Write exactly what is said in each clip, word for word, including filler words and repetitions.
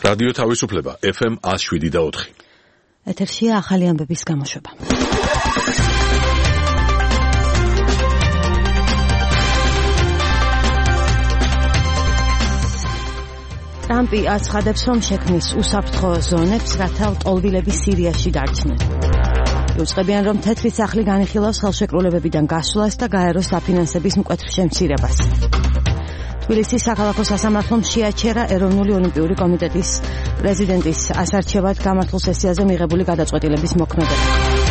რადიო თავისუფლება ეფ ემ one oh seven და four. ეთერშია ახალი ამბების გამოშვება. ტრამპი აცხადებს, რომ შექმნის უსაფრთხო ზონებს, რათა ლტოლვილები სირიაში დარჩნენ. იუწყებიან, რომ თეთრი სახლი განიხილავს ხელშეკრულებებიდან გასვლას და გაეროს დაფინანსების მკვეთრ შემცირებას. თბილისის საქალაქო სასამართლომ შეაჩერა ეროვნული ოლიმპიური კომიტეტის პრეზიდენტის ასარჩევად გამართულ სესიაზე მიღებული გადაწყვეტილების მოქმედება.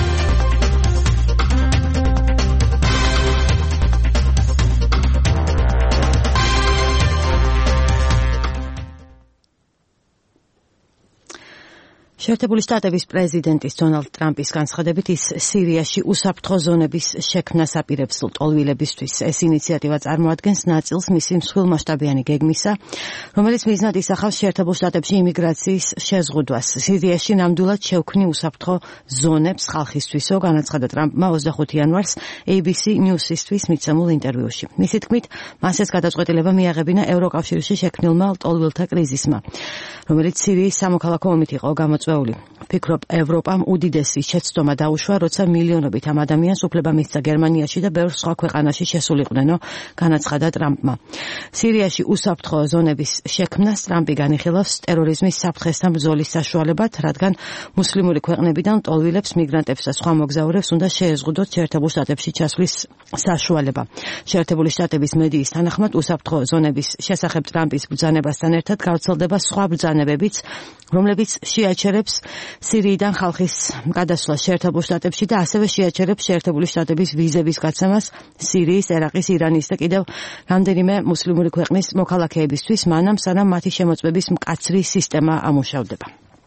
შეერთებული შტატების პრეზიდენტის დონალდ ტრამპის განცხადებით ის სირიაში უსაფრთხო ზონების შექმნას აპირებს ლტოლვილებისთვის. ეს ინიციატივა წარმოადგენს ნაწილს მისი მსხვილმასშტაბიანი გეგმისა, რომელიც მიზნად ისახავს შეერთებულ შტატებში იმიგრაციის შეზღუდვას. სირიაში ნამდვილად შევქმნი უსაფრთხო ზონებს ხალხისთვისო, განაცხადა ტრამპმა ოცდახუთი იანვარს ეი ბი სი News-ისთვის მიცემულ ინტერვიუში. მისი თქმით, მას ეს გადაწყვეტილება მიაღებინა ევროკავშირში შექმნილმა ლტოლვილთა კრიზისმა, რომელიც სირიის სამოქალაქო ომით იყო გამოწვეული. ფიქრობ, ევროპამ უდიდესი შეცდომა დაუშვა, როცა მილიონობით ამ ადამიანს უფლება მისცა გერმანიაში და ბევრ სხვა ქვეყანაში შესულიყვნენო, განაცხადა ტრამპმა. სირიაში უსაფრთხო ზონების შექმნას ტრამპი განიხილავს ტერორიზმის საფრთხესთან ბრძოლის საშუალებად, რადგან მუსლიმური ქვეყნებიდან ლტოლვილებს, მიგრანტებს და სხვა მოგზაურებს უნდა შეეზღუდოთ შეერთებულ შტატებში ჩასვლის საშუალება. შეერთებული შტატების მედიის თანახმად, უსაფრთხო ზონების შესახებ ტრამპის ბრძანებასთან ერთად გავრცელდება სხვა ბრძანებებიც, რომლებიც შეაჩერებს სირიიდან ხალხის გადასვლას შეერთებულ შტატებში და ასევე შეაჩერებს შეერთებული შტატების ვიზების გაცემას სირიის, ერაყის, ირანის და კიდევ რამდენიმე მუსლიმური ქვეყნის მოქალაქეებისთვის, მანამ სანამ მათი შემოწმების მკაცრი სისტემა ამუშავდება.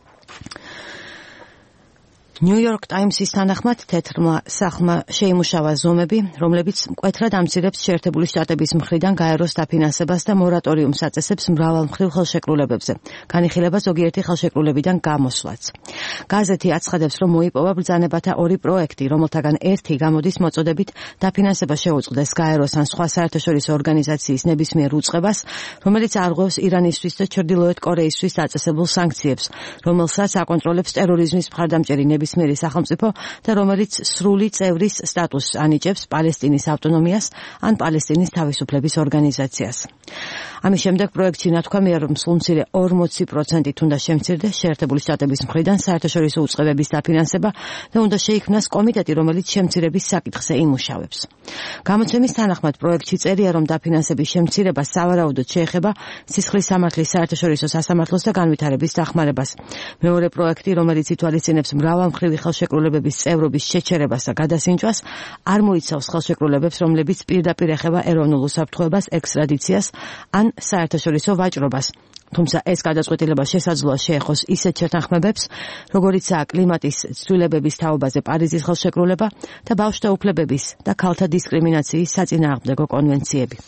New York Times-ის თანახმად თეთრმა სახლმა შეიმუშავა ზომები, რომლებიც მკვეთრად ამცირებს შეერთებული შტატების მხრიდან გაეროს დაფინანსებას და მორატორიუმს აწესებს მრავალმხრივ ხელშეკრულებებზე. განიხილება ზოგიერთი ხელშეკრულებიდან გამოსვლაც. გაზეთი აცხადებს, რომ მოიპოვა ბრძანებათა ორი პროექტი, რომელთაგან ერთი გამოდის მოწოდებით დაფინანსება შეუწყდეს გაეროს ან სხვა საერთაშორისო ორგანიზაციის ნებისმიერ უწყებას, რომელიც არღვევს ირანისთვის და ჩრდილოეთ კორეისთვის დაწესებულ სანქციებს, რომელსაც აკონტროლებს ტერორიზმის მხარდამჭერი ნებისმიერი სახელმწიფო და რომელიც სრული წევრის სტატუსს ანიჭებს პალესტინის ავტონომიას ან პალესტინის თავისუფლების ორგანიზაციას. ამის შემდეგ პროექტში ნათქვამია, რომ სულ მცირე ორმოცი პროცენტით უნდა შემცირდეს შეერთებული შტატების მხრიდან საერთაშორისო უწყებების დაფინანსება და უნდა შეიქმნას კომიტეტი, რომელიც შემცირების საკითხზე იმუშავებს. გამოცემის თანახმად პროექტში წერია, რომ დაფინანსების შემცირება სავარაუდოდ შეეხება სისხლის სამართლის საერთაშორისო სასამართლოს და განვითარების დახმარებას. მეორე პროექტი, რომელიც ითვალისწინებს მრავალმხრივი ხელშეკრულებების წევრობის შეჩერებას და გადასინჯვას, არ მოიცავს ხელშეკრულებებს, რომლებიც პირდაპირ ეხება ეროვნულ უსაფრთხოებას, ექსტრადიციას ან საერთაშორისო ვაჭრობას. თუმცა ეს გადაწყვეტილება შესაძლოა შეეხოს ისეთ შეთანხმებებს, როგორიცაა კლიმატის ცვლილებების თაობაზე პარიზის ხელშეკრულება და ბავშვთა უფლებების და ქალთა დისკრიმინაციის საწინააღმდეგო კონვენციები.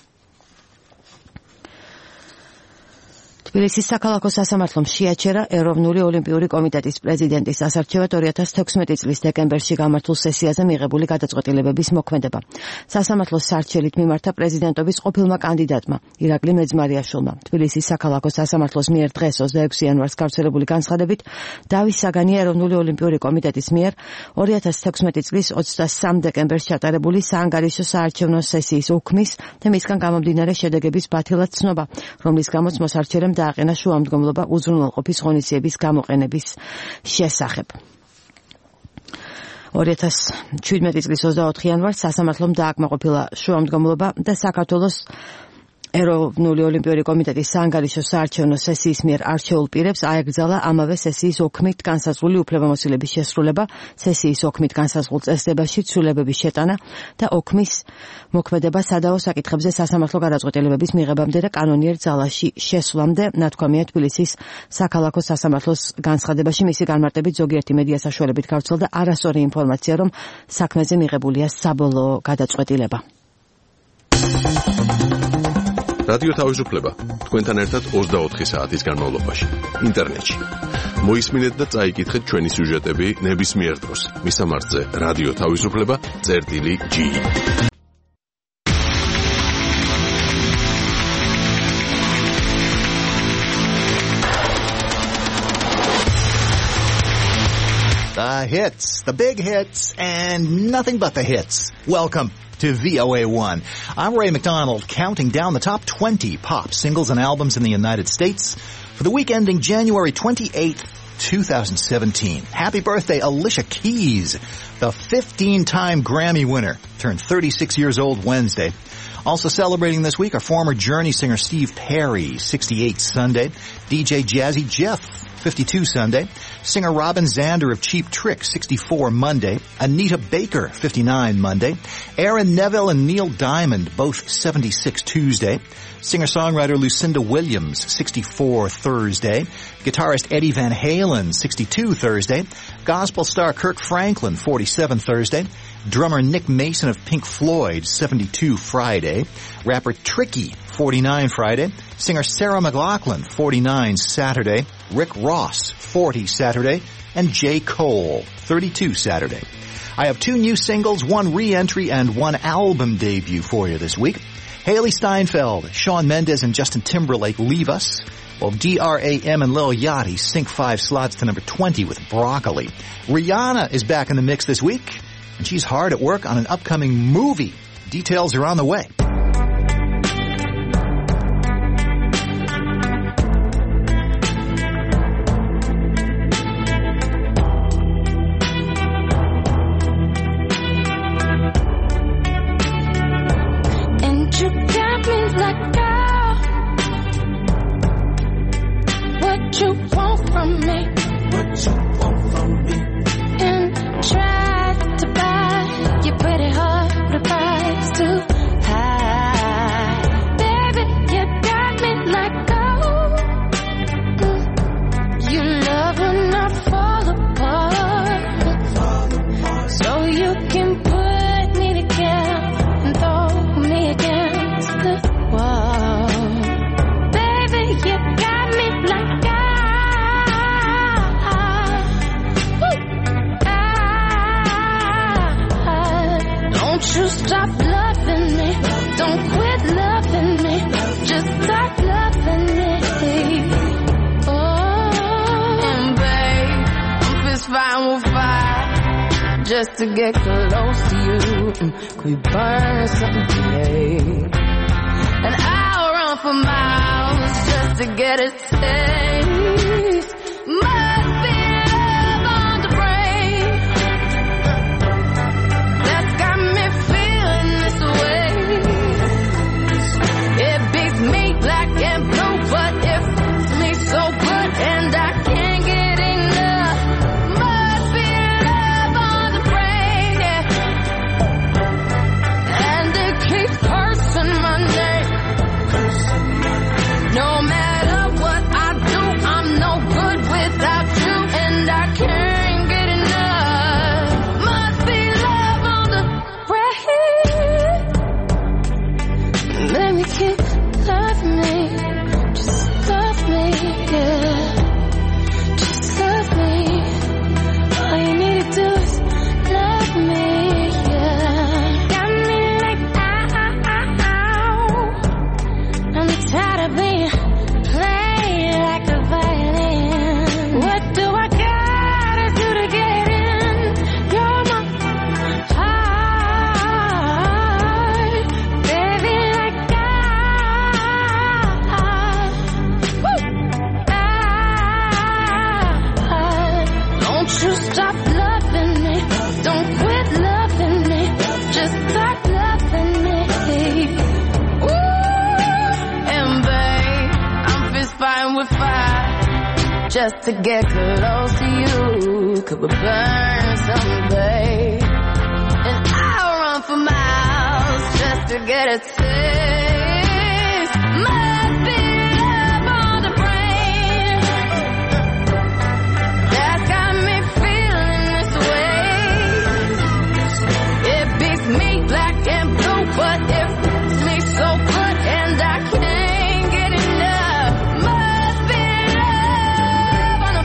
თბილისის საქალაქო სასამართლომ შეაჩერა ეროვნული ოლიმპიური კომიტეტის პრეზიდენტის ასარჩევად ორი ათას თექვსმეტი წლის დეკემბერში გამართულ სესიაზე მიღებული გადაწყვეტილებების მოქმედება. სასამართლოს სარჩელით მიმართა პრეზიდენტობის ყოფილმა კანდიდატმა ირაკლი მეძმარიაშვილმა. თბილისის საქალაქო სასამართლოს მიერ დღეს ოცდაექვსი იანვარს გავრცელებული განცხადებით დავის საგანია ეროვნული ოლიმპიური კომიტეტის მიერ ორი ათას თექვსმეტი წლის ოცდასამ დეკემბერს ჩატარებული საანგარიშო საარჩევნო სესიის უქმის და მისგან გამომდინარე შედეგების ბათილად ცნობა, რომლის გამოც მოსარჩელემ დააყენა შუამდგომლობა უზრუნველყოფის ღონისძიების გამოყენების შესახებ. ორი ათას შვიდმეტი წლის ოცდაოთხი იანვარს სასამართლომ დააკმაყოფილა შუამდგომლობა და საქართველოს ეროვნული ოლიმპიური კომიტეტის საანგარიშო საარჩევნო სესიის მიერ არჩეულ პირებს აეკრძალა ამავე სესიის ოქმით განსაზღვრული უფლებამოსილების შესრულება, სესიის ოქმით განსაზღვრულ წესდებაში ცვლილებების შეტანა და ოქმის მოქმედება სადავო საკითხებზე სასამართლო გადაწყვეტილებების მიღებამდე და კანონიერ ძალაში შესვლამდე. ნათქვამია თბილისის საქალაქო სასამართლოს განცხადებაში, მისი განმარტებით ზოგიერთი მედია საშუალებით გავრცელდა არასწორი ინფორმაცია, რომ საქმეზე მიღებულია საბოლოო გადაწყვეტილება. რადიო თავისუფლება თქვენთან ერთად ოცდაოთხი საათის განმავლობაში ინტერნეტში. მოისმინეთ და წაიკითხეთ ჩვენი სიუჟეტები ნებისმიერ დროს. მისამართზე რადიო თავისუფლება წერტილი ჯი. The hits, the big hits, and nothing but the hits. Welcome to V O A one. I'm Ray McDonald, counting down the top twenty pop singles and albums in the United States for the week ending January twenty-eighth, twenty seventeen. Happy birthday, Alicia Keys, the fifteen-time Grammy winner, turned thirty-six years old Wednesday. Also celebrating this week are former Journey singer Steve Perry, sixty-eight Sunday, D J Jazzy Jeff, fifty-two Sunday, singer Robin Zander of Cheap Trick, sixty-four Monday, Anita Baker, fifty-nine Monday, Aaron Neville and Neil Diamond, both seventy-six Tuesday, singer-songwriter Lucinda Williams, sixty-four Thursday, guitarist Eddie Van Halen, sixty-two Thursday, gospel star Kirk Franklin, forty-seven Thursday, drummer Nick Mason of Pink Floyd, seventy-two Friday, rapper Tricky, forty-nine Friday, singer Sarah McLachlan, forty-nine Saturday, Rick Ross, forty Saturday, and J. Cole, thirty-two Saturday. I have two new singles, one re-entry, and one album debut for you this week. Haley Steinfeld, Shawn Mendes, and Justin Timberlake leave us, while D R A M and Lil Yachty sink five slots to number twenty with Broccoli. Rihanna is back in the mix this week, and she's hard at work on an upcoming movie. Details are on the way. Just to get close to you, could we burn something today? And I'll run for miles just to get a taste. Must be love on the brain that's got me feeling this way. It beats me black and blue, but it fits me so good, and I can't get enough. Must be love on the brain, yeah. And it keeps cursing my name. No matter what I do, I'm no good without you, and I can't get enough. Must be love on the brain. Let me keep loving me, just love me, yeah. Just love me. All you need to do is love me, yeah. Got me like ow. I'm tired of being played like a violin. What do I gotta do to get in? You're my heart, baby, like I. Woo! I. Don't you stop loving me. Don't quit loving me. Just start loving me. Ooh, and babe, I'm fist fighting with fire just to get close to you. Could we burn someday? And I'll run for miles just to get a taste. Must be love on the brain that's got me feeling this way. It beats me black and blue, but it fits me so good, and I can't get enough. Must be love on the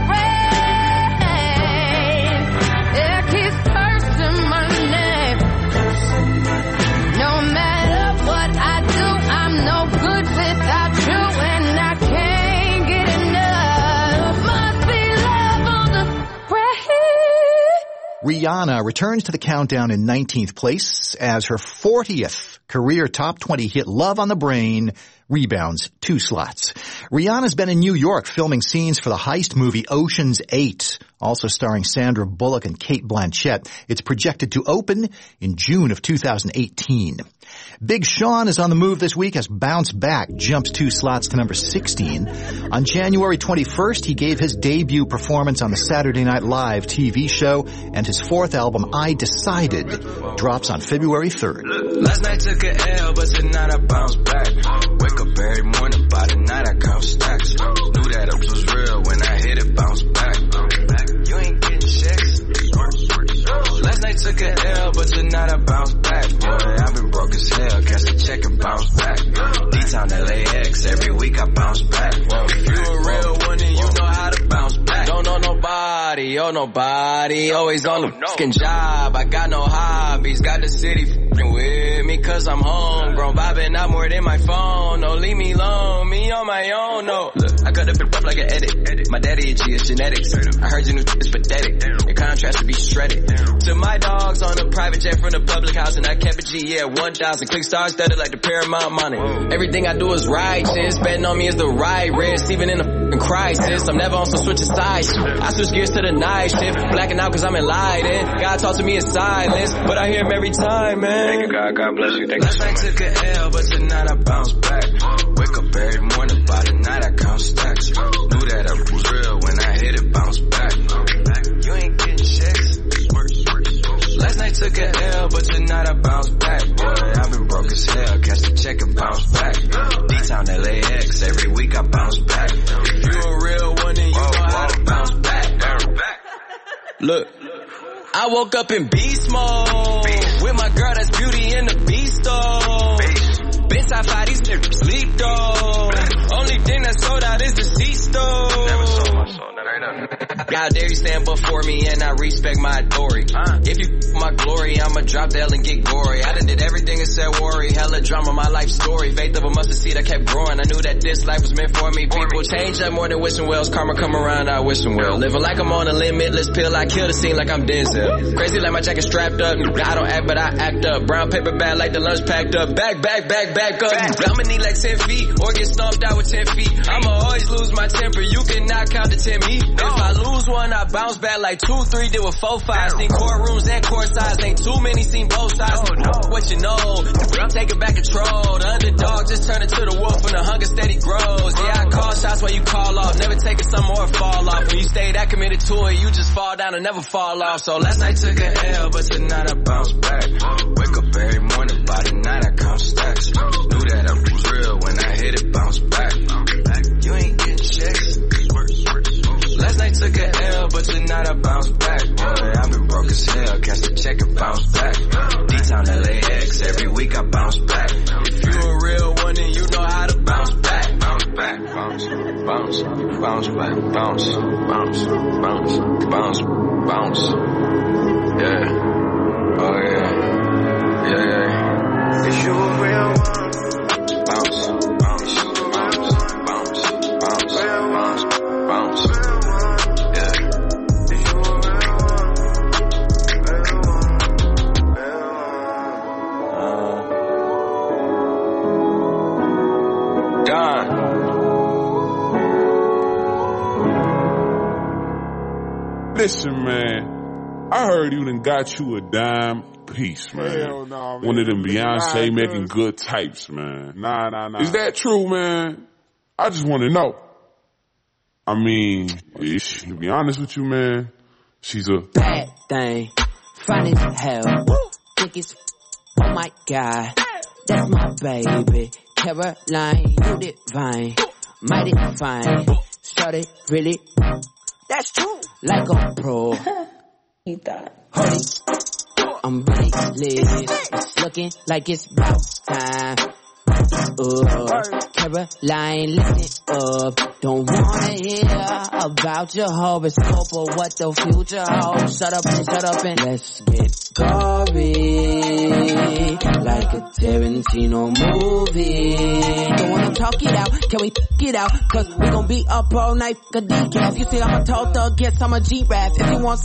brain. It keeps cursing my name. No matter what I do, I'm no good without Rihanna returns to the countdown in nineteenth place as her fortieth career top twenty hit Love on the Brain rebounds two slots. Rihanna's been in New York filming scenes for the heist movie Ocean's Eight, also starring Sandra Bullock and Cate Blanchett. It's projected to open in June of two thousand eighteen. Big Sean is on the move this week as Bounce Back jumps two slots to number sixteen. On January twenty-first, he gave his debut performance on the Saturday Night Live T V show, and his fourth album, I Decided, drops on February third. Last night took a L, but tonight I bounce back. Wake up every morning, by the night I count stacks. Knew that it was real when I hit it, bounce back. You ain't getting checks. Last night took a L, but tonight I bounce back. Boy, I've been broke as hell, catch the check and bounce back. D-Town L A X, every week I bounce back. Whoa, if you a real one, then you know how to bounce back. Don't know nobody, oh nobody, always on the fucking job. I got no hobbies, got the city fucking with me, cause I'm homegrown. Vibing out more than my phone, no, leave me alone, me on my own, no. Look, I cut up and up like an edit. My daddy a G, it's genetics. I heard your new is pathetic. Your contrast to be shredded. To my dogs on a private jet from the public house, and I kept a G, yeah, one thousand. Click stars studded like the Paramount money. Everything I do is righteous. Betting on me is the right risk, even in a f***ing crisis. I'm never on some switching sides. I switch gears to the night shift. Blacking out cause I'm enlightened. God talks to me in silence, but I hear him every time, man. Thank you, God. God bless you. Thank Last you. Last night took a L, but tonight I bounce back. Wake up every morning, by the night I count stacks. Knew that I was real when I hit it, bounce back. You ain't getting checks. Last night took a L, but tonight I bounce back. Boy, I've been broke as hell, catch the check and bounce back. D-Town L A X, every week I bounce back. If you a real one, then you know how to bounce back. Look, I woke up in beast mode with my girl that's Beauty and the Beast though. Been top five, these niggas sleep though. Only thing that's sold out is the C-store. Never sold my soul, that ain't nothing. God dare you stand before me and I respect my authority. Uh. If you f- my glory, I'ma drop the L and get gory. I done did everything except worry. Hella drama, my life story. Faith of a mustard seed, I kept growing. I knew that this life was meant for me. People change up more than wishing wells. Karma come around, I wish them well. Living like I'm on a limitless pill. I kill the scene like I'm Denzel. Crazy like my jacket strapped up. I don't act, but I act up. Brown paper bag like the lunch packed up. Back, back, back, back up. I'ma need like ten feet or get stomped out with ten feet. I'ma always lose my temper. You cannot count to ten me. If I lose one, I bounce back like two, three, did with four, five. Seen courtrooms and court sides. Ain't too many seen both sides. What you know? I'm taking back control. The underdog just turned into the wolf when the hunger steady grows. Yeah, I call shots while you call off. Never taking some more fall off. When you stay that committed to it, you just fall down and never fall off. So last night took a L, but tonight I bounce back. Wake up every morning, by the night I count stacks. Knew that I was real when I hit it, bounce back. You ain't getting checks. Last night took a L, but tonight I bounce back. Boy, I've been broke as hell, catch the check and bounce back. D-Town L A X, every week I bounce back. If you a real one, then you know how to bounce back. Bounce back, bounce, bounce, bounce back, bounce, bounce, bounce, bounce, bounce. Yeah, oh yeah, yeah, yeah. If you a real one, bounce, bounce, bounce, bounce, bounce, bounce, bounce. Listen, man, I heard you done got you a dime piece, man. Hell no, man. One of them Beyonce Nah, making man. good types, man. Nah, nah, nah. Is that true, man? I just want to know. I mean, ish, to be honest with you, man, she's a bad thing, fine as hell, think it's, oh my God, that's my baby, Caroline, you divine, mighty fine, started really, that's true, like a pro, He thought. Honey, I'm really lit, it's looking like it's about time. Uh, Caroline, listen up. Don't wanna hear about your horoscope or what the future holds. Shut up and shut up and let's get gory, like a Tarantino movie. Don't wanna talk it out, can we get out? Cause we gon' be up all night, f*** a decaf. You say I'm a tall thug, guess I'm a G-Rap. If you want say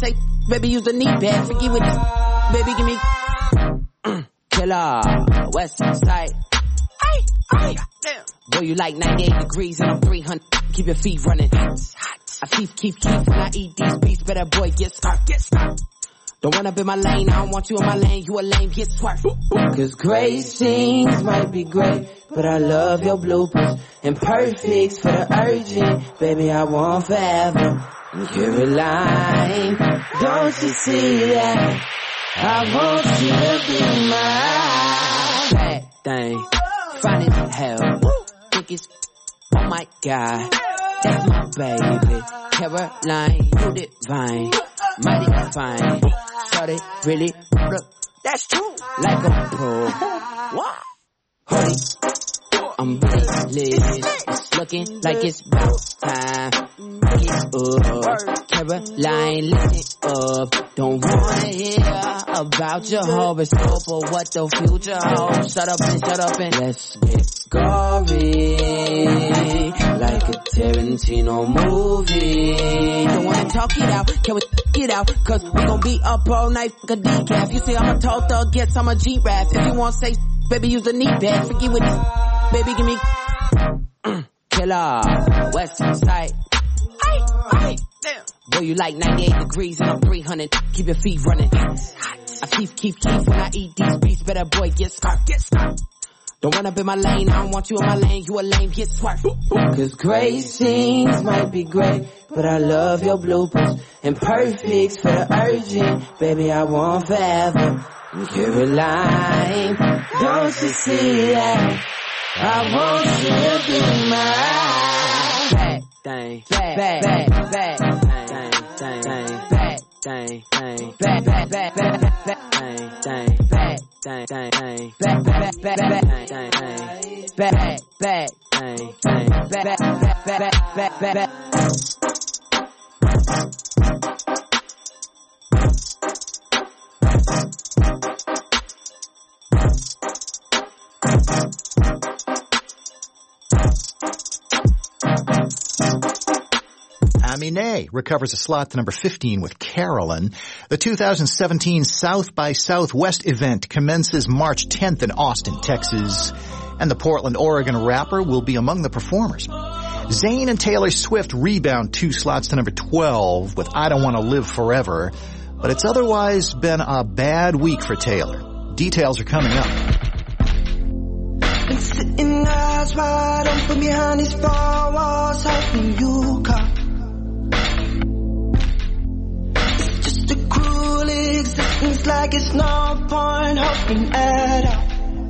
baby, use the knee pad. Forget what this, baby, give me mm, killer, west side. Ay, ay, damn. Boy, you like ninety-eight degrees and I'm three hundred. Keep your feet running. I keep, keep, keep when I eat these beats. Better boy, get stuck, get stuck. Don't run up in my lane, I don't want you in my lane. You a lame, get swerved. Cause great scenes might be great, but I love your bloopers. And perfects for the urgent, baby, I want forever. Caroline, don't you see that? I want you to be my bad thing. Fine as hell, think it's, oh my God, that's my baby. Caroline, you divine, mighty fine. Started really, that's true, like a pro. What? Honey, I'm really lit. It's looking like it's about time. Get up, Caroline, listen up. Don't wanna hear about your horoscope or what the future holds. Shut up and shut up and let's get gory, like a Tarantino movie. Don't wanna talk it out, can we get out? Cause we gon' be up all night, fuck a decaf. You say I'm a tall thug, yes I'm a G-Rap. If you want say, baby use the knee pad. Forget what this, baby give me mm, killer, west side. Ay, ay, damn. Boy, you like ninety-eight degrees and I'm three hundred. Keep your feet running. I keep, keep, keep when I eat these beats. Better boy, get stuck, get stuck. Don't run up in my lane, I don't want you in my lane. You a lame, get swerved. Cause great scenes might be great, but I love your bloopers. And perfects for the urgent, baby, I want forever. Caroline, don't you see that? I want you to be my bad thing, bad, bad, bad, bad thing, thing, thing, bad thing, thing, bad, bad, bad, bad, bad thing, thing, bad thing, thing, thing, bad, bad, bad, bad thing, thing, bad, bad thing, thing, bad, bad, bad, bad, bad, bad. Aminé recovers a slot to number fifteen with Carolyn. The two thousand seventeen South by Southwest event commences March tenth in Austin, Texas, and the Portland, Oregon rapper will be among the performers. Zayn and Taylor Swift rebound two slots to number twelve with I Don't Want to Live Forever, but it's otherwise been a bad week for Taylor. Details are coming up. Been sitting eyes wide open behind these four walls, hoping you come. It's just a cruel existence, like it's no point hoping at all.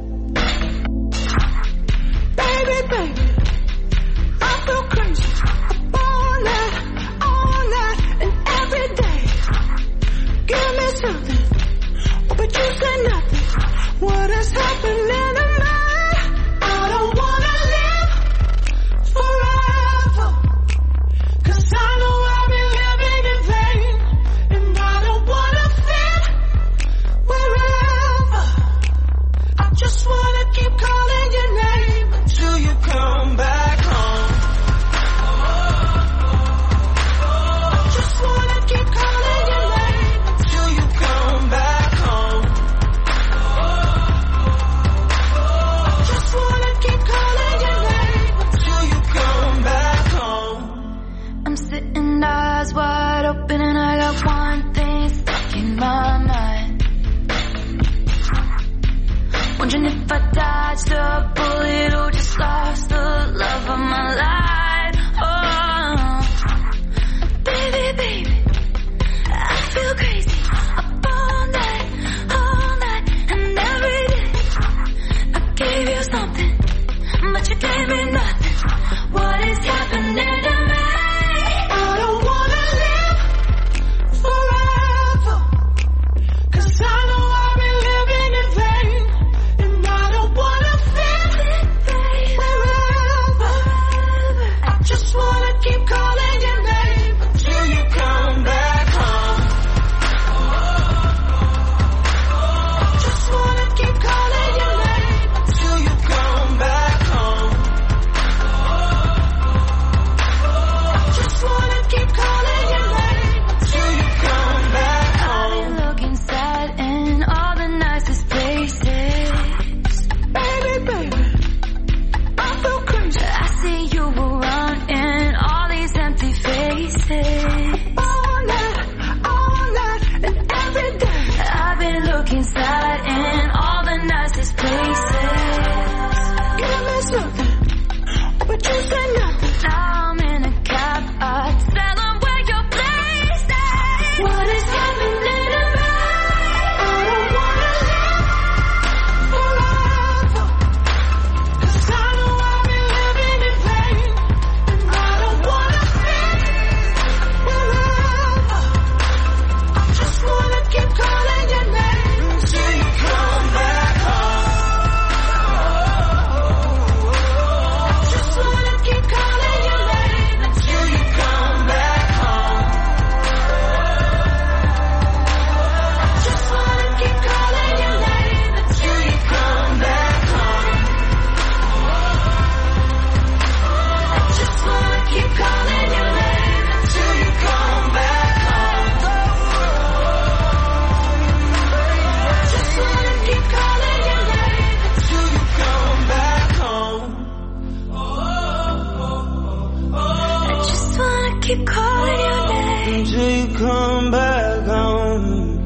Baby, baby, I feel crazy up all night, all night, and every day. Give me something, oh, but you say nothing. What is happening to me? I don't wanna live forever, 'cause I know I've been living in vain, and I don't wanna fit wherever. I just wanna keep calling your name until you come back home. I just wanna keep calling your name until you come back home. I just wanna keep calling your name until you come back home. I'm sitting eyes wide open and I got one thing stuck in my mind. Wondering if I dodged a bullet or just lost the love of my life. Oh, baby, baby, I feel crazy up all night, all night, and every day. I gave you something, but you gave me nothing. What is happening to me? I don't wanna live forever, 'cause I know I've been living in vain, and I don't wanna fit wherever. something, but you say nothing. Now I'm in a cab, uh, tell them where your place is. What is happening to me? I don't wanna live forever, 'cause I know I've been living in pain, and I don't wanna live forever. I just wanna keep calling your name until you come back home. I just wanna keep calling your name until you come back home. I just wanna keep calling your name until you come back home. I just wanna keep calling your name until you come back home. I just wanna keep calling your name until you come back home. I just wanna keep calling your name Until you come back home.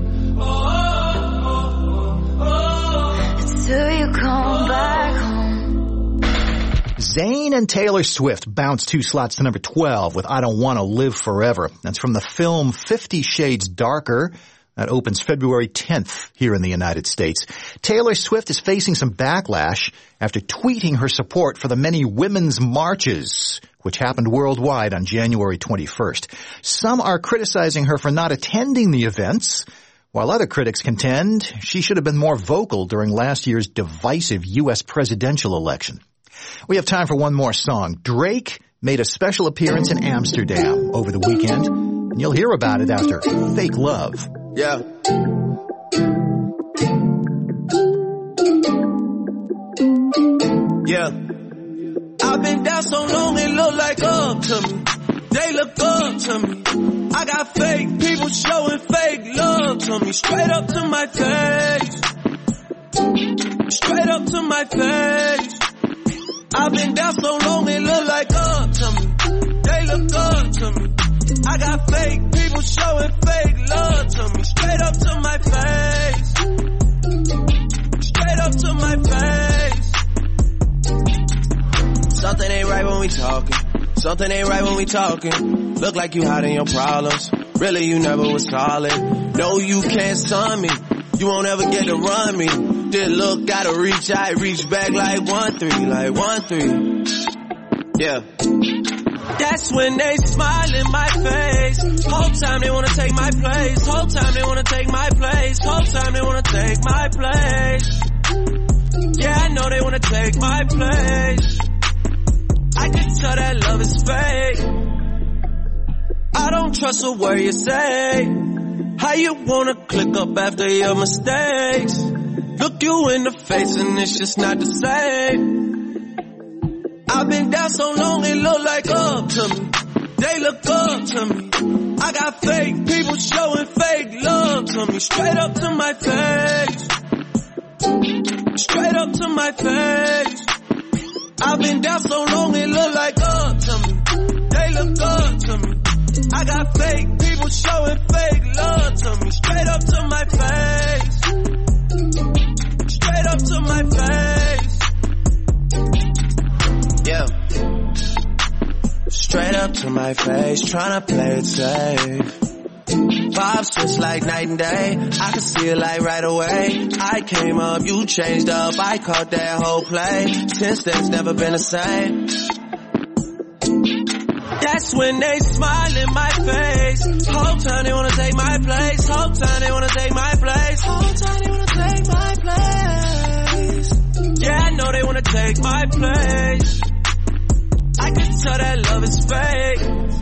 until you come back home. Zayn and Taylor Swift bounced two slots to number twelve with I Don't Want to Live Forever. That's from the film Fifty Shades Darker. That opens February tenth here in the United States. Taylor Swift is facing some backlash after tweeting her support for the many women's marches, which happened worldwide on January twenty-first. Some are criticizing her for not attending the events, while other critics contend she should have been more vocal during last year's divisive U S presidential election. We have time for one more song. Drake made a special appearance in Amsterdam over the weekend, and you'll hear about it after Fake Love. Yeah. Yeah. I've been down so long it look like up to me. They look up to me. I got fake people showing fake love to me. Straight up to my face. Straight up to my face. I've been down so long it look like up to me. They look up to me. I got fake people showing fake love to me. Straight up to my face. Straight up to my face. Something ain't right when we talking. Something ain't right when we talking. Look like you hiding your problems. Really you never was solid. No, you can't stun me. You won't ever get to run me. This look gotta reach, I reach back like one three, like one three. Yeah. That's when they smile in my face. Whole time they wanna take my place. Whole time they wanna take my place. Whole time they wanna take my place. Yeah, I know they wanna take my place. I can tell that love is fake. I don't trust a word you say. How you wanna click up after your mistakes? Look you in the face and it's just not the same. I've been down so long it look like up to me. They look up to me. I got fake people showing fake love to me. Straight up to my face. Straight up to my face. I've been down so long it look like up to me. They look up to me. I got fake people showing fake love to me. Straight up to my face. Straight up to my face. Yeah. Straight up to my face, tryna play it safe. Vibes just like night and day. I can see it like right away. I came up, you changed up. I caught that whole play. Since then, it's never been the same. That's when they smile in my face. Whole time they wanna take my place. Whole time they wanna take my place. Whole time they wanna take my place. Yeah, I know they wanna take my place. I can tell that love is fake.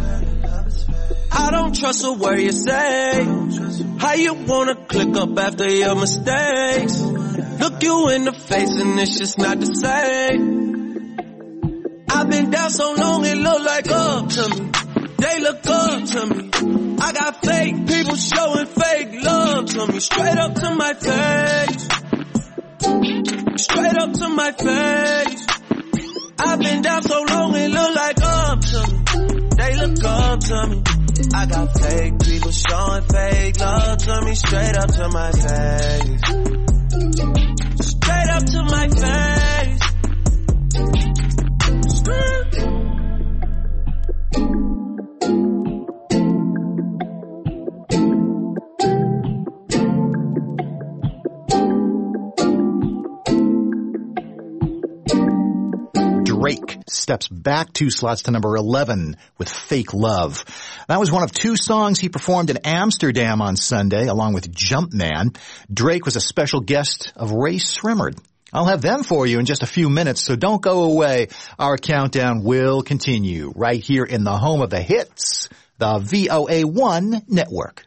I don't trust a word you say. How you wanna click up after your mistakes? Look you in the face and it's just not the same. I've been down so long it look like up to me. They look up to me. I got fake people showing fake love to me. Straight up to my face. Straight up to my face. I've been down so long it look like up to me. They look up to me. I got fake people showing fake love to me. Straight up to my face. Straight up to my face. Drake steps back two slots to number eleven with Fake Love. That was one of two songs he performed in Amsterdam on Sunday, along with Jumpman. Drake was a special guest of Ray Srimmerd. I'll have them for you in just a few minutes, so don't go away. Our countdown will continue right here in the home of the hits, the V O A one Network.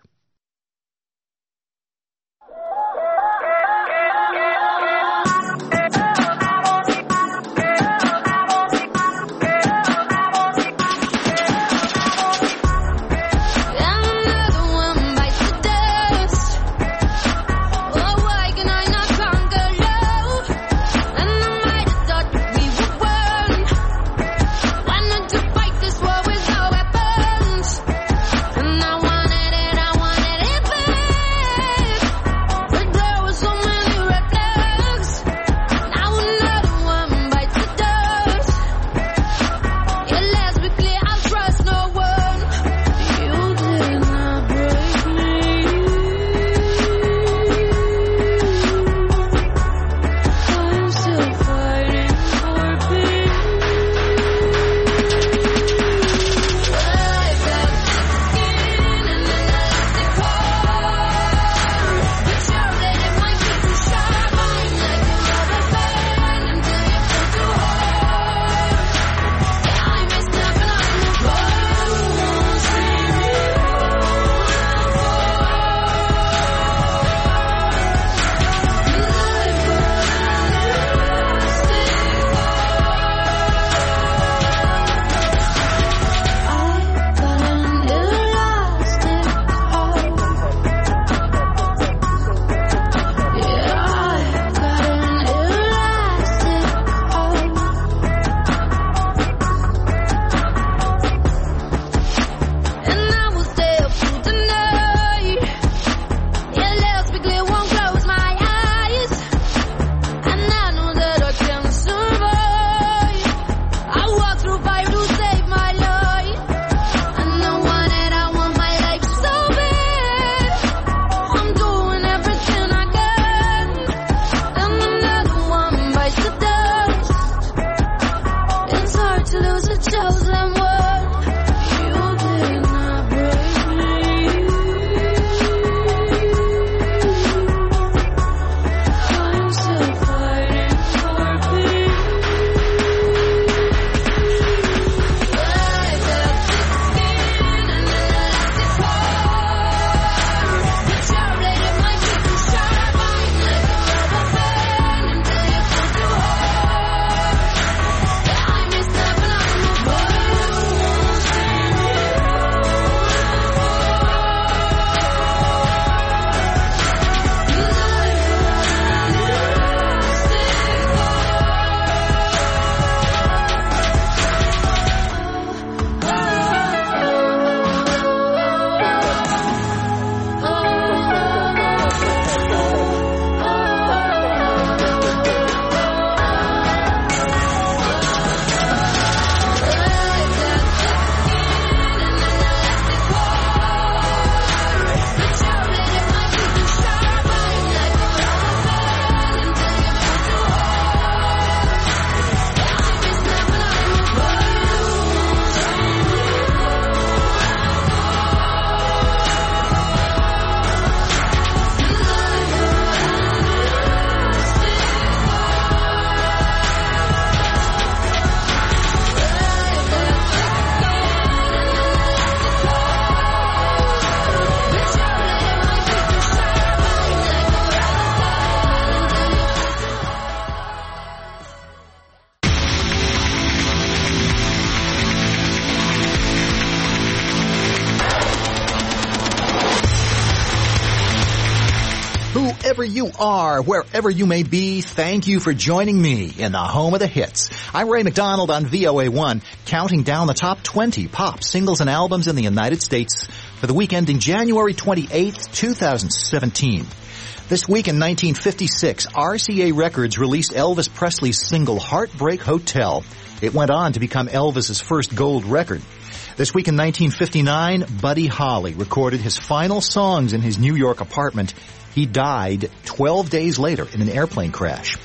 Whoever you are, wherever you may be, thank you for joining me in the home of the hits. I'm Ray McDonald on V O A one, counting down the top twenty pop singles and albums in the United States for the week ending January twenty-eighth, twenty seventeen. This week in nineteen fifty-six, R C A Records released Elvis Presley's single Heartbreak Hotel. It went on to become Elvis's first gold record. This week in nineteen fifty-nine, Buddy Holly recorded his final songs in his New York apartment. He died twelve days later in an airplane crash.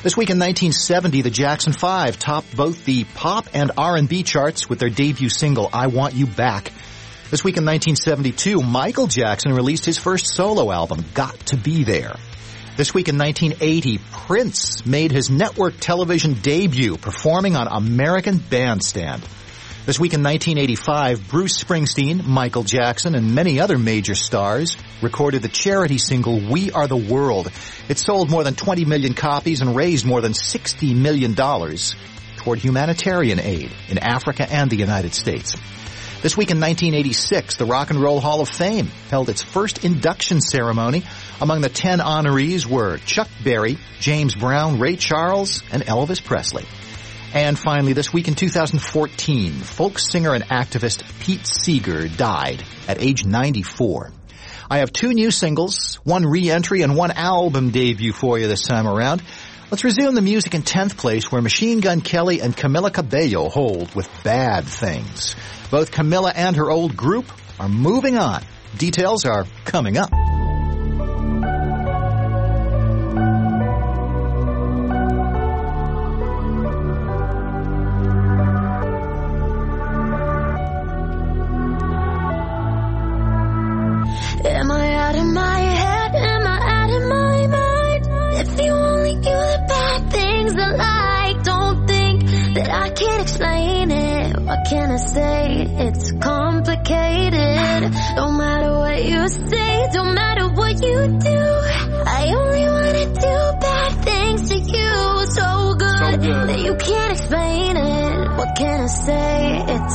This week in nineteen seventy, the Jackson Five topped both the pop and R and B charts with their debut single, I Want You Back. This week in nineteen seventy-two, Michael Jackson released his first solo album, Got to Be There. This week in nineteen eighty, Prince made his network television debut performing on American Bandstand. This week in nineteen eighty-five, Bruce Springsteen, Michael Jackson, and many other major stars recorded the charity single We Are the World. It sold more than twenty million copies and raised more than sixty million dollars toward humanitarian aid in Africa and the United States. This week in nineteen eighty-six, the Rock and Roll Hall of Fame held its first induction ceremony. Among the ten honorees were Chuck Berry, James Brown, Ray Charles, and Elvis Presley. And finally, this week in two thousand fourteen, folk singer and activist Pete Seeger died at age ninety-four. I have two new singles, one re-entry and one album debut for you this time around. Let's resume the music in tenth place, where Machine Gun Kelly and Camila Cabello hold with Bad Things. Both Camila and her old group are moving on. Details are coming up. Am I out of my head? Am I out of my mind? If you only knew the bad things I like, don't think that I can't explain it. What can I say? It's complicated. No matter what you say, don't matter what you do, I only wanna do bad things to you. So good, so good that you can't explain it. What can I say? It's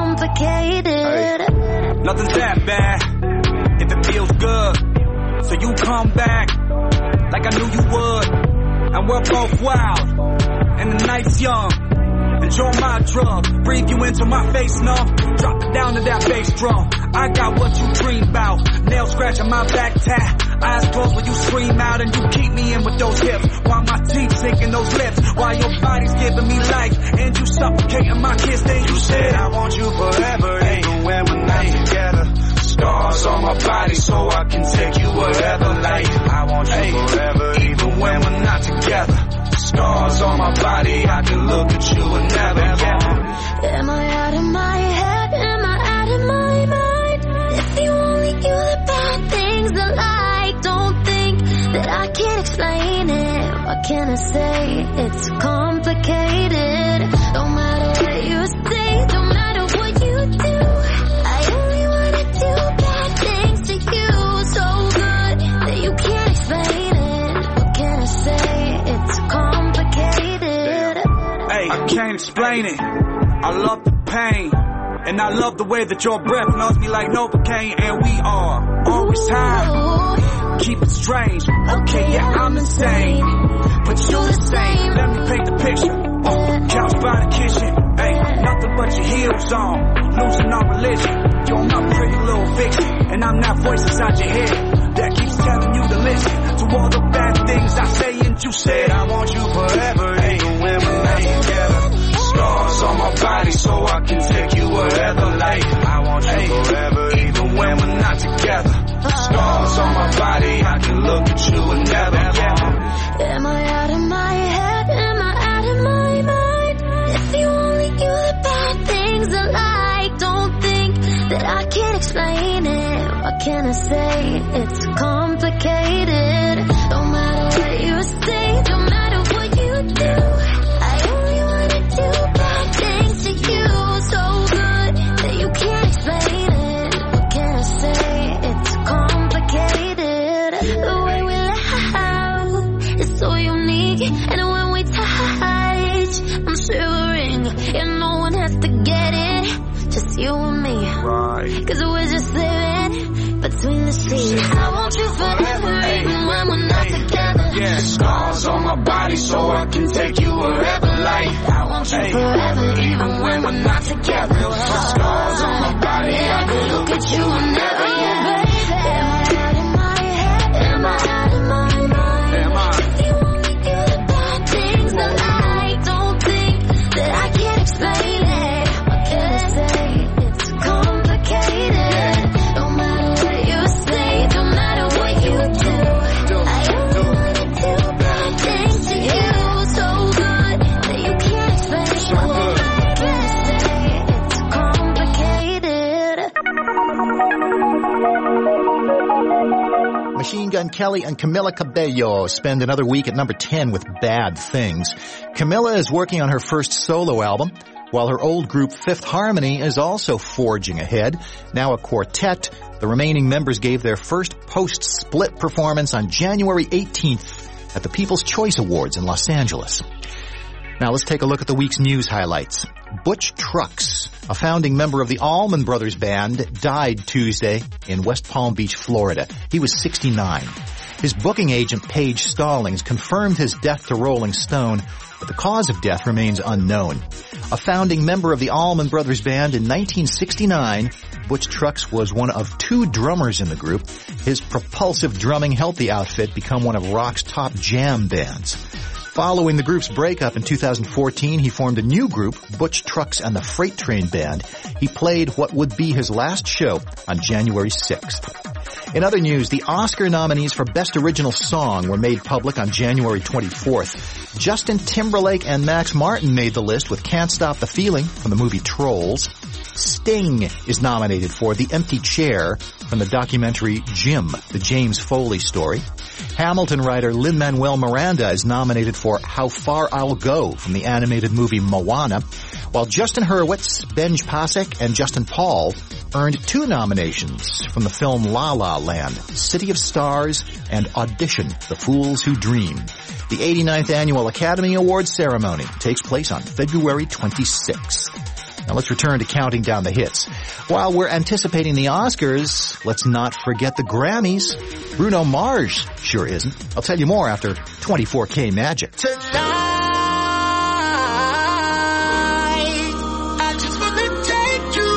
complicated. Hey, nothing's that bad if it feels good. So you come back like I knew you would. And we're both wild and the night's young. Enjoy my drug, breathe you into my face, no. Drop it down to that bass drum. I got what you dream about. Nail scratching my back tap. Eyes closed when you scream out and you keep me in with those hips. While my teeth sink in those lips. While your body's giving me life and you suffocating my kiss. Then you said I want you forever, even when we're not together. Scars on my body so I can take you wherever. Like I want you hey, forever, even when we're not together. Scars on my body, I can look at you and never get. Am I out of my head? Am I out of my mind? If you only knew the bad things I like, don't think that I can't explain it. What can I say? It's complicated. No matter what you say, no matter what you do, I only wanna do bad things to you. So good that you can't explain it. What can I say? It's complicated. Hey, I can't explain it. I love the pain, and I love the way that your breath knows me like Novocaine. And we are always high. Keep it strange. Okay, yeah, I'm insane, but you the same. Let me paint the picture. Oh, couch by the kitchen. Hey, nothing but your heels on, losing all religion. You're my pretty little fiction, and I'm that voice inside your head that keeps telling you to listen to all the bad things I say. And you said I want you forever, even when we're not together. Scars on my body so I can take you wherever. Like I want you hey, forever, even when we're not together. Scars on my body, I can look at you and never get. Am I out of my head? Am I out of my mind? If you only knew the bad things I like, don't think that I can't explain it. What can I say? It's complicated. No matter what you say, no matter what you do, I only wanna do bad things to you. So good that you can't explain it. What can I say? It's complicated. The way we laugh is so unique, and when we touch, I'm shivering. And no one has to get it, just you and me. Right. Cause we're just living between the sheets. I want you forever, even when we're not together. Yeah, scars on my body so I can take you wherever. Like I want you forever, even when we're not together. Scars on my body, I can look at you and never get. Am I out of my head? Am I out of my mind? Am I? If you only knew the bad things I like, don't think that I can't explain it. What can I say? It's complicated. No matter what you say, no matter what you do, I only wanna do bad things to you. Glenn Kelly and Camila Cabello spend another week at number ten with Bad Things. Camila is working on her first solo album, while her old group Fifth Harmony is also forging ahead. Now a quartet, the remaining members gave their first post-split performance on January eighteenth at the People's Choice Awards in Los Angeles. Now let's take a look at the week's news highlights. Butch Trucks, a founding member of the Allman Brothers Band, died Tuesday in West Palm Beach, Florida. He was sixty-nine. His booking agent, Paige Stallings, confirmed his death to Rolling Stone, but the cause of death remains unknown. A founding member of the Allman Brothers Band in nineteen sixty-nine, Butch Trucks was one of two drummers in the group. His propulsive drumming helped the outfit become one of rock's top jam bands. Following the group's breakup in two thousand fourteen, he formed a new group, Butch Trucks and the Freight Train Band. He played what would be his last show on January sixth. In other news, the Oscar nominees for Best Original Song were made public on January twenty-fourth. Justin Timberlake and Max Martin made the list with Can't Stop the Feeling from the movie Trolls. Sting is nominated for The Empty Chair from the documentary Jim, the James Foley story. Hamilton writer Lin-Manuel Miranda is nominated for How Far I'll Go from the animated movie Moana, while Justin Hurwitz, Benj Pasek, and Justin Paul earned two nominations from the film La La Land, City of Stars, and Audition, The Fools Who Dream. The eighty-ninth Annual Academy Awards ceremony takes place on February twenty-sixth. Now let's return to counting down the hits. While we're anticipating the Oscars, let's not forget the Grammys. Bruno Mars sure isn't. I'll tell you more after twenty-four K Magic. Tonight, I just want to take you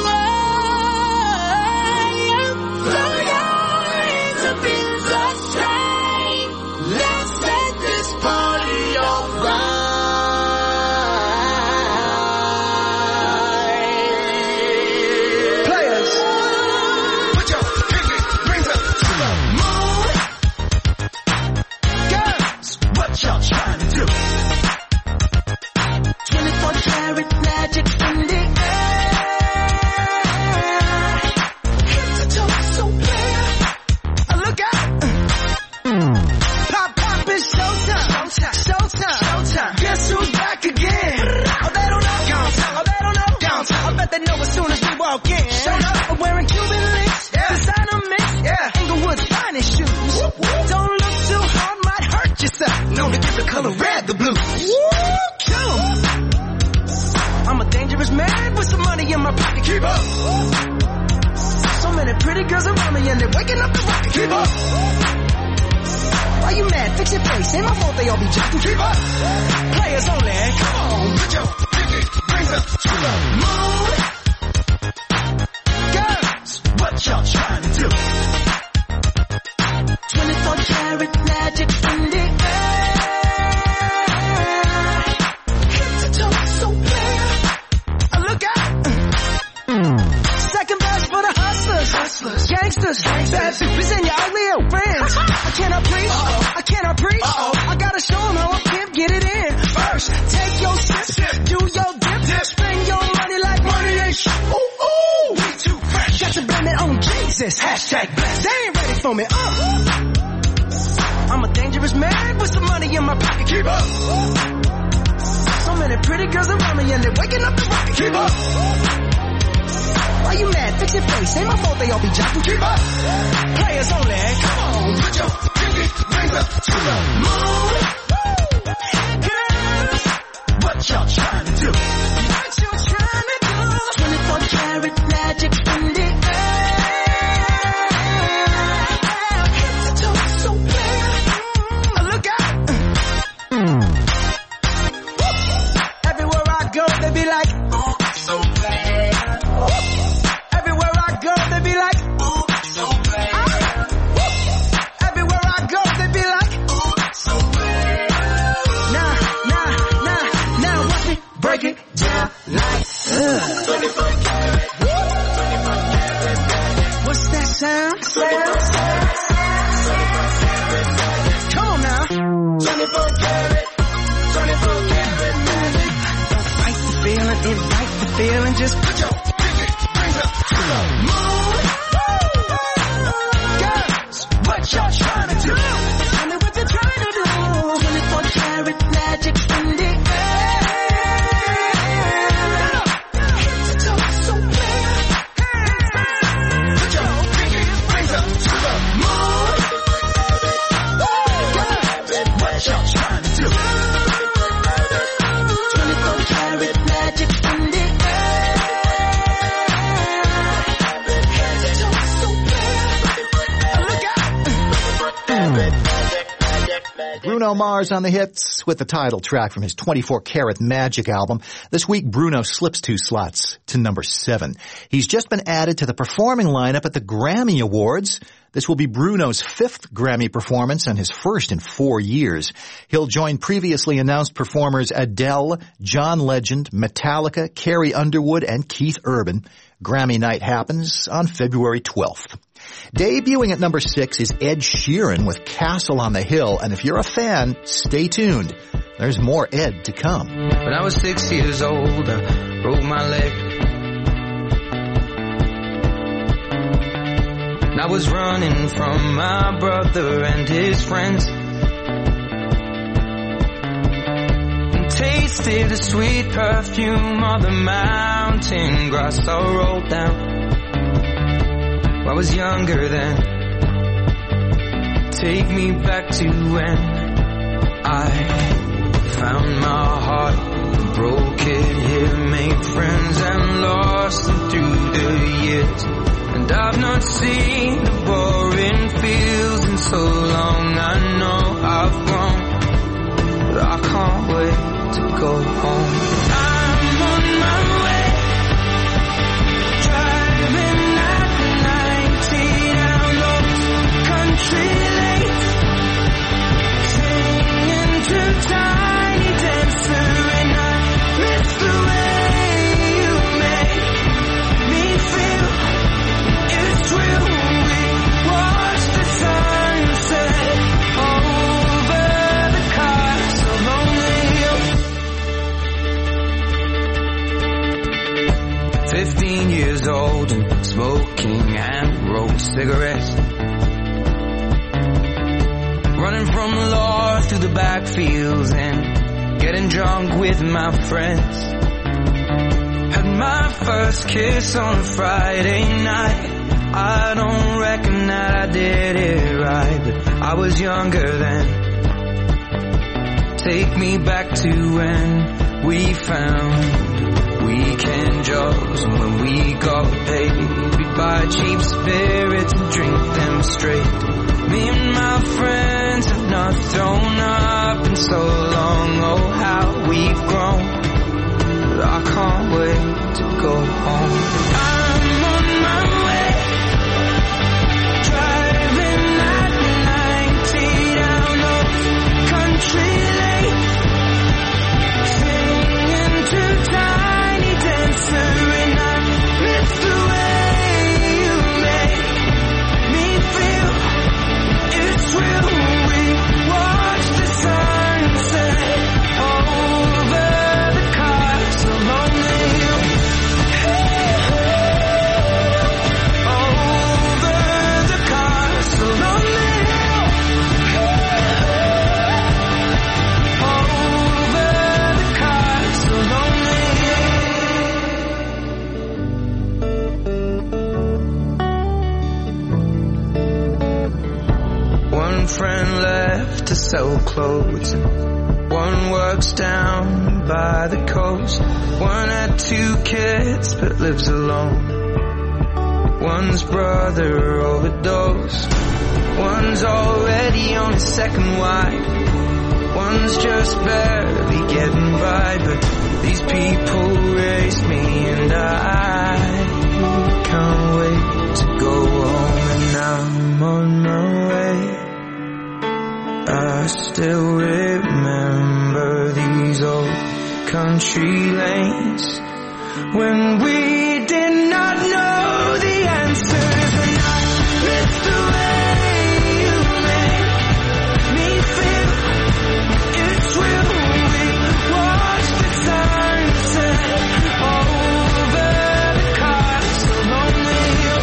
away. Throw your hands up in the sky. Let's set this party alright. Y'all trying to do twenty-four karat magic in the air. Hit the toe so clear. Oh, look out. Mm. Pop, pop, it's showtime. Showtime. Showtime. Showtime. Guess who's back again? Oh, they don't know. Downtown. Oh, they don't know. Downtown. I bet they know as soon as we walk in. Showed up. I'm wearing Cuban links. Yeah. Designer mix. Yeah. Inglewood's finest shoes. Whoop, whoop. Don't look too hard, might hurt yourself. Known to give the color red the blues. Woo! I'm a dangerous man with some money in my pocket. Keep up. So many pretty girls around me and they're waking up the rocket. Keep up. Why you mad? Fix your face. Ain't my fault they all be jocking. Keep up. Players only. Come on, put your pinky rings up to the moon. Girls, what y'all trying to do? twenty-four karat magic in the air. Hit the toe so clear. Oh, look out. Mm. Second best for the hustlers. Hustlers. Gangsters. Gangsters. Bad bitches and your ugly old friends. I cannot preach. Uh-oh. I cannot preach. Uh-oh. I gotta show them how a pimp get it in. First, take your sip. Do your dip. dip. Spend your money like money ain't shit. Ooh, ooh. We too fresh. Got to blame it on Jesus. Hashtag blessed. They ain't ready for me. Uh. I'm a dangerous man with some money in my pocket. Keep up. So many pretty girls around me and they're waking up the rocket. Keep up. Why you mad? Fix your face. Ain't my fault they all be jocking. Keep up. Players only. Come on, put your pinky rings up to the moon. Girls, what y'all trying to do? What you trying to do? twenty-four karat magic in the air. Be like, ooh, so bad. Ooh. Everywhere I go, they be like, ooh, so bad. Ah. Everywhere I go, they be like, ooh, so bad. Nah, nah, nah, now watch me break it down like, uh. twenty-four karat, twenty-four karat. What's that sound? twenty-four karat. Come on now. twenty-four karat, twenty-four karat magic. Feeling, invite the feeling, just put your pinky rings up to the moon. Girls, what y'all trying to do? Bruno Mars on the hits with the title track from his twenty-four karat Magic album. This week, Bruno slips two slots to number seven. He's just been added to the performing lineup at the Grammy Awards. This will be Bruno's fifth Grammy performance and his first in four years. He'll join previously announced performers Adele, John Legend, Metallica, Carrie Underwood, and Keith Urban. Grammy night happens on February twelfth. Debuting at number six is Ed Sheeran with Castle on the Hill, and if you're a fan, stay tuned. There's more Ed to come. When I was six years old, I broke my leg. I was running from my brother and his friends, and tasted the sweet perfume of the mountain grass I rolled down. I was younger then. Take me back to when I found my heart, broke it here, made friends and lost them through the years. And I've not seen the boring fields in so long. I know I've grown, but I can't wait to go home. I'm on my way, driving at ninety down those country lanes, singing to Tiny Dancer, and I miss the way you make me feel. It's real, we watch the sunset over the castle on the hill. Fifteen years old and smoking and rolled cigarettes, running from the law through the backfields and getting drunk with my friends. Had my first kiss on a Friday night. I don't reckon that I did it right, but I was younger then. Take me back to when we found weekend jobs, and when we got paid, we'd buy cheap spirits and drink them straight. Me and my friends have not thrown up in so long. Oh, how we've grown, but I can't wait to go home. I'm on my way, driving at ninety down those country lanes, singing to Tiny Dancer, and I miss the way you make me feel. It's real, we watch the sunset over the castle on the hill. Over the castle on the hill. Over the castle on the hill. One friend left to sell clothes, and one works down by the coast. One had two kids but lives alone. One's brother overdosed. One's already on his second wife. One's just barely getting by, but these people raised me, and I can't wait to go home. And I'm on my way. I still remember these old country lanes when we did not know the answers, and I miss the way you make me feel. It's real, we watch the sunset over the castle on the hill.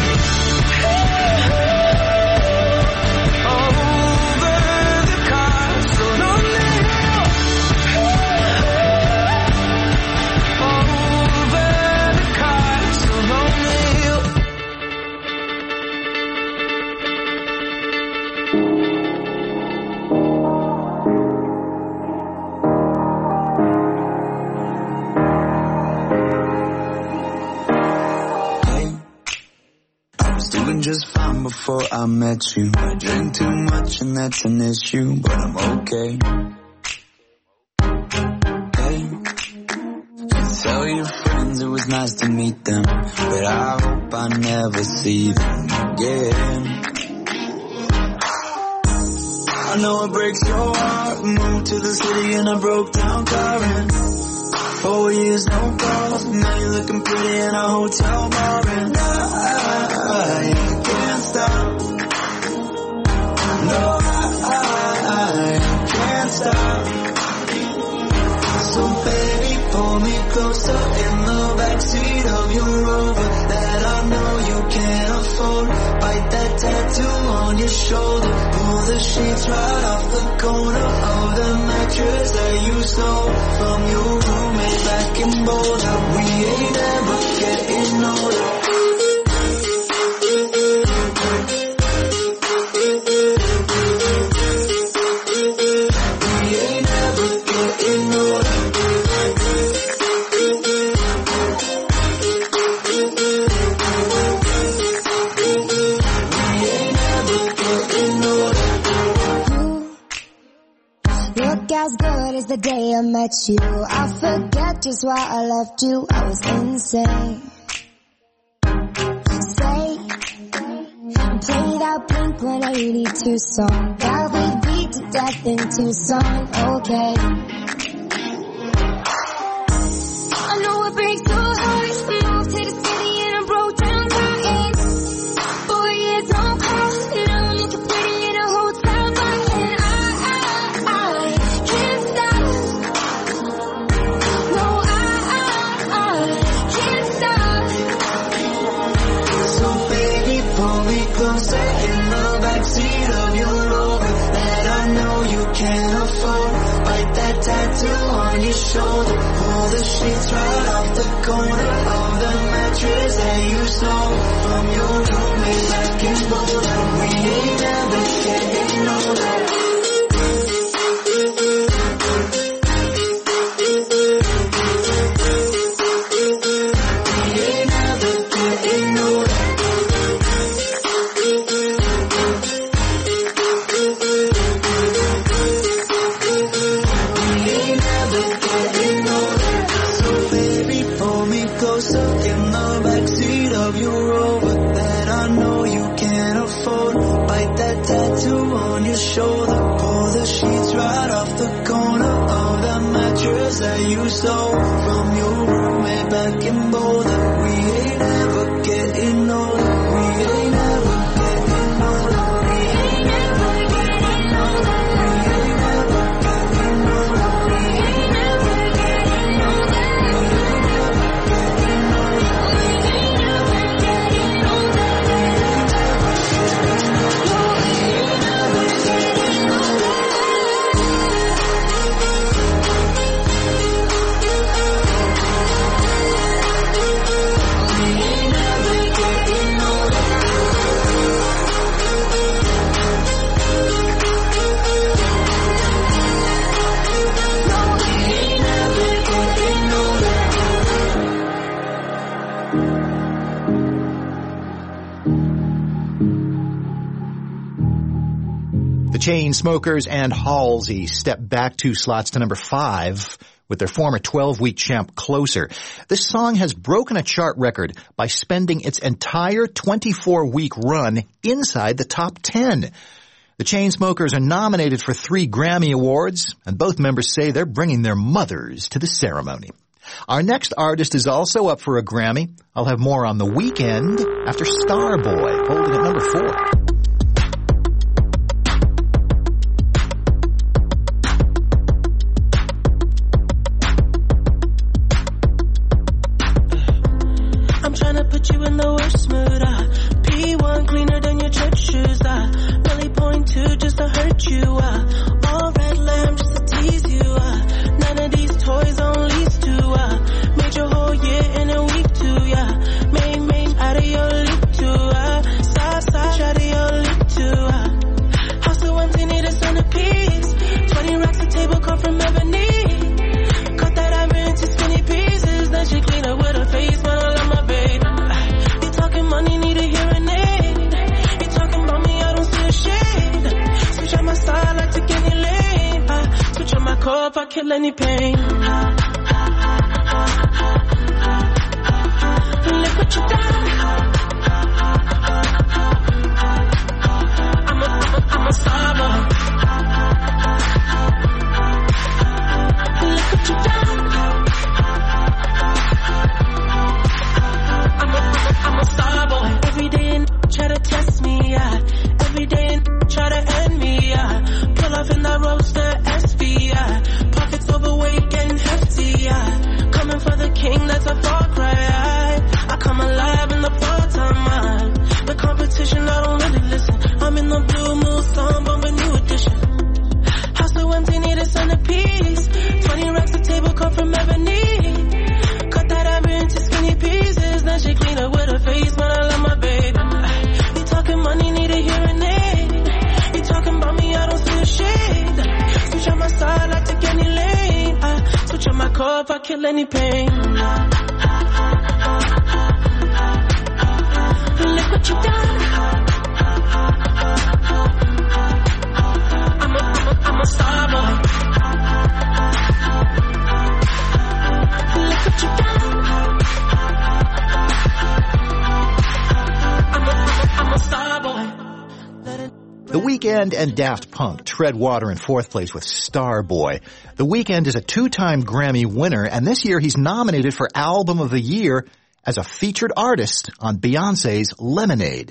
Over the castle on the hill. Over the castle on the hill. before I met you. I drink too much and that's an issue, but I'm okay. Hey, tell your friends it was nice to meet them, but I hope I never see them again. I know it breaks your heart. Moved to the city in a broke down car and four years no calls. Now you're looking pretty in a hotel bar and I, I can't stop. No, I, I can't stop. So baby, pull me closer in the backseat of your Rover that I know you can't afford. Bite that tattoo on your shoulder. Pull the sheets right off the corner of the mattress that you stole from your roommate back in Boulder. We ain't ever getting older. We ain't ever getting older. As good as the day I met you, I forget just why I left you. I was insane. Say, play that Blink one eighty-two song that we beat to death in Tucson. Okay. I know it breaks your heart. Moved to the city and I broke down crying. Four years on call. Now I'm looking pretty in a hotel bar and I. Closer in the backseat of your Rover that I know you can't afford. Bite that tattoo on your shoulder. Pull the sheets right off the corner of the mattress that you stole from your roommate back in Boulder. We ain't ever getting older. Shoulder, pull the sheets right off the corner of the mattress that you stole from your roommate back in Boulder. We ain't ever getting older. We ain't ever getting older. We ain't ever getting older. We ain't ever getting older. We ain't ever getting older. We ain't ever getting older. We ain't ever getting older. We ain't ever getting older. Chainsmokers and Halsey step back two slots to number five with their former twelve-week champ Closer. This song has broken a chart record by spending its entire twenty-four-week run inside the top ten. The Chainsmokers are nominated for three Grammy Awards, and both members say they're bringing their mothers to the ceremony. Our next artist is also up for a Grammy. I'll have more on The Weeknd after Starboy, holding at number four. Put you in the worst mood, uh. P one cleaner than your church shoes, uh. Really point two just to hurt you, uh. All red lamb just to tease you, uh. None of these toys on lease to, uh. Made your whole year in a week too, yeah. Made, made out of your league too, uh. Side, side, out of your league too, uh. House so empty, need a centerpiece. Twenty racks a table come from ebony. Cut that ivory into skinny pieces. Then she clean up with her face, but I love my baby. Money need a hearing aid. You talking any pain. Look what you done. I'm a, I'm a, I'm a star boy. Look what you done. I'm a, I'm a, I'm a star boy. Every day and try to test me, yeah. Every day and try to end me, yeah. Pull off in that roadster S V, yeah. Pockets overweight, getting hefty, yeah. Coming for the king, that's a far cry, yeah. I come alive in the part-time mind. The competition, I don't really listen. I'm in the blue moon, song, bumping new edition. House so empty, need a centerpiece. Twenty racks of table come from ebony. Cut that amber into skinny pieces. Then she clean up with her face, man, I love my baby. You talking money, need a hearing aid. You talking about me, I don't see a shade. Switch on my side, I take any lane. I switch on my car if I kill any pain. Look what you done. I'm a, I'm a, I'm a star boy. Look what you done. I'm a, I'm a, I'm a star boy. The Weeknd and Daft Punk tread water in fourth place with Starboy. The Weeknd is a two-time Grammy winner, and this year he's nominated for Album of the Year as a featured artist on Beyoncé's Lemonade.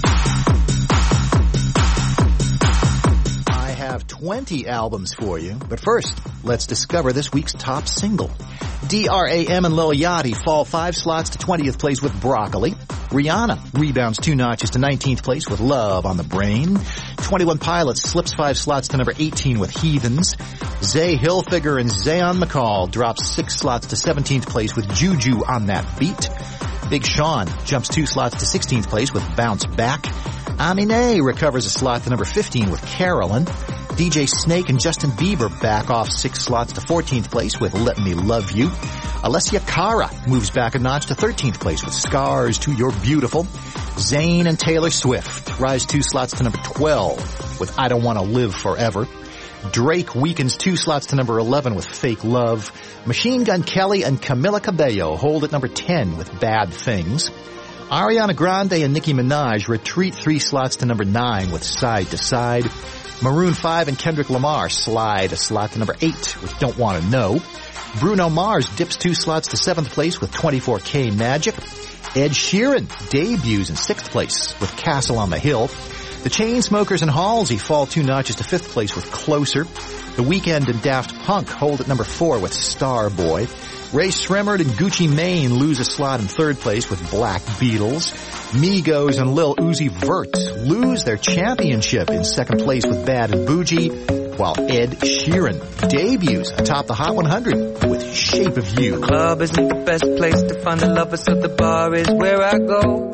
I have twenty albums for you, but first, let's discover this week's top single. D R A M and Lil Yachty fall five slots to twentieth place with Broccoli. Rihanna rebounds two notches to nineteenth place with Love on the Brain. twenty-one Pilots slips five slots to number eighteen with Heathens. Zay Hilfiger and Zayn McCall drops six slots to seventeenth place with Juju on That Beat. Big Sean jumps two slots to sixteenth place with Bounce Back. Aminé recovers a slot to number fifteen with Carolyn. D J Snake and Justin Bieber back off six slots to fourteenth place with Let Me Love You. Alessia Cara moves back a notch to thirteenth place with Scars to You're Beautiful. Zayn and Taylor Swift rise two slots to number twelve with I Don't Want to Live Forever. Drake weakens two slots to number eleven with Fake Love. Machine Gun Kelly and Camila Cabello hold at number ten with Bad Things. Ariana Grande and Nicki Minaj retreat three slots to number nine with Side to Side. Maroon five and Kendrick Lamar slide a slot to number eight with Don't Wanna Know. Bruno Mars dips two slots to seventh place with twenty-four K Magic. Ed Sheeran debuts in sixth place with Castle on the Hill. The Chainsmokers and Halsey fall two notches to fifth place with Closer. The Weeknd and Daft Punk hold at number four with Starboy. Ray Sremmurd and Gucci Mane lose a slot in third place with Black Beatles. Migos and Lil Uzi Vert lose their championship in second place with Bad and Bougie, while Ed Sheeran debuts atop the Hot one hundred with Shape of You. The club isn't the best place to find a lover, so the bar is where I go.